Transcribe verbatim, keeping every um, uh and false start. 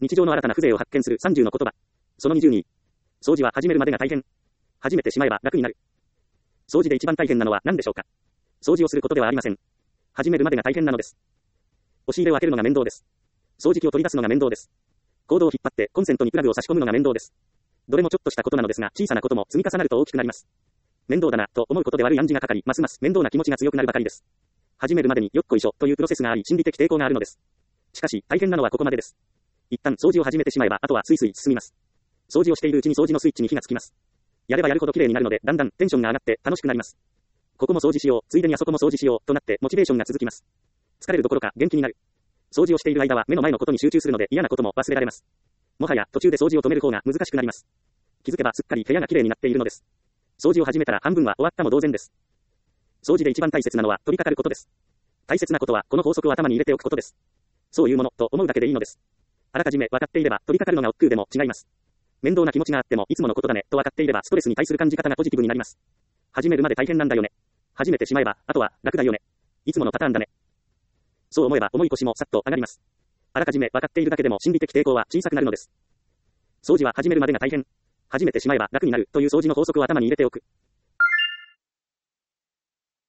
日常の新たな風情を発見するさんじゅうの言葉。そのにじゅうに。掃除は始めるまでが大変。始めてしまえば楽になる。掃除で一番大変なのは何でしょうか。掃除をすることではありません。始めるまでが大変なのです。押し入れを開けるのが面倒です。掃除機を取り出すのが面倒です。コードを引っ張ってコンセントにプラグを差し込むのが面倒です。どれもちょっとしたことなのですが、小さなことも積み重なると大きくなります。面倒だな、と思うことで悪い暗示がかかり、ますます面倒な気持ちが強くなるばかりです。始めるまでによっこいしょというプロセスがあり、心理的抵抗があるのです。しかし、大変なのはここまでです。一旦掃除を始めてしまえば、あとはスイスイ進みます。掃除をしているうちに掃除のスイッチに火がつきます。やればやるほど綺麗になるので、だんだんテンションが上がって楽しくなります。ここも掃除しよう、ついでにあそこも掃除しよう、となってモチベーションが続きます。疲れるどころか元気になる。掃除をしている間は目の前のことに集中するので嫌なことも忘れられます。もはや途中で掃除を止める方が難しくなります。気づけばすっかり部屋が綺麗になっているのです。掃除を始めたら半分は終わったも同然です。掃除で一番大切なのは取り掛かることです。大切なことはこの法則を頭に入れておくことです。そういうものと思うだけでいいのです。あらかじめ分かっていれば取り掛かるのが億劫でも違います。面倒な気持ちがあってもいつものことだねと分かっていればストレスに対する感じ方がポジティブになります。始めるまで大変なんだよね。始めてしまえばあとは楽だよね。いつものパターンだね。そう思えば重い腰もさっと上がります。あらかじめ分かっているだけでも心理的抵抗は小さくなるのです。掃除は始めるまでが大変。始めてしまえば楽になるという掃除の法則を頭に入れておく。